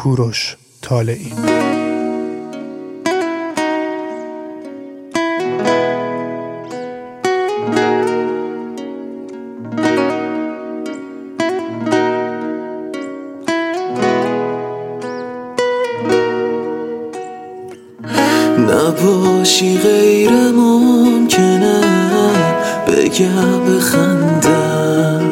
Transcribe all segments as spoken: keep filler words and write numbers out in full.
کوروش طالعی. نباشی غیر ممکنه بگم بخندم،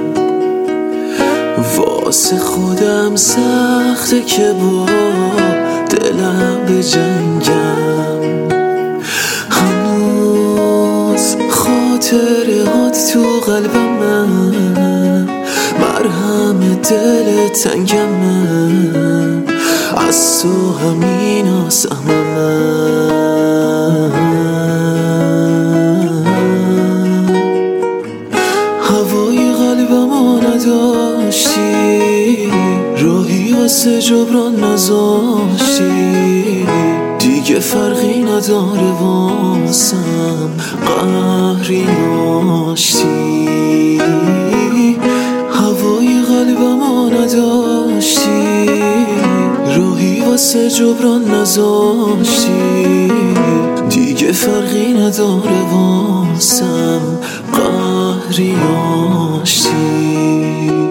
واسه خودم سخته که با دلم بجنگم. هنوز خاطرهات تو قلبمه، مرهم دل تنگمه، از تو همین آسممه. هوای قلبمو نداشتی، راهی واسه جبران نذاشتی، دیگه فرقی نداره واسم قهری ناشتی. هوای قلبمو نداشتی، راهی واسه جبران نذاشتی، دیگه فرقی نداره واسم قهری ناشتی.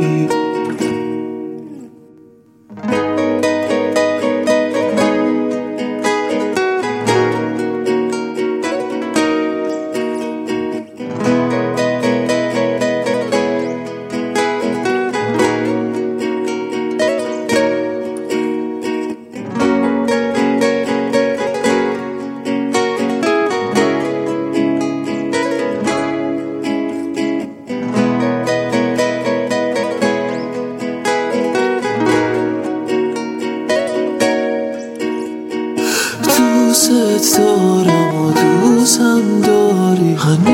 دوست دارم و دوستم داری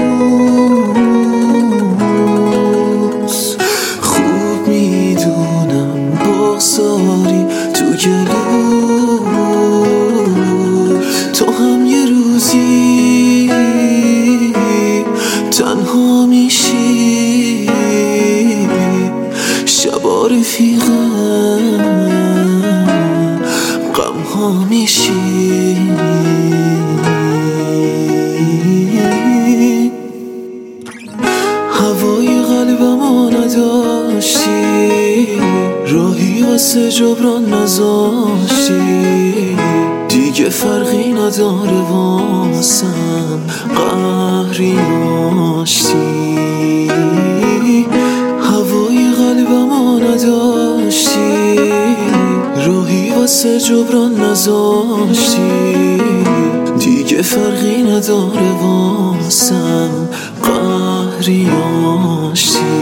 هنوز، خوب میدونم بغضاری تو گلو، تو هم یه روزی تنها میشی، شبا رفیقم غم ها میشی. هوای قلبمو نداشتی، راهی واسه جبران نذاشتی، دیگه فرقی نداره واسم قهری ناشتی. هوای قلبمو نداشتی، راهی واسه جبران نذاشتی، دیگه فرقی نداره واسم قهری ناشتی.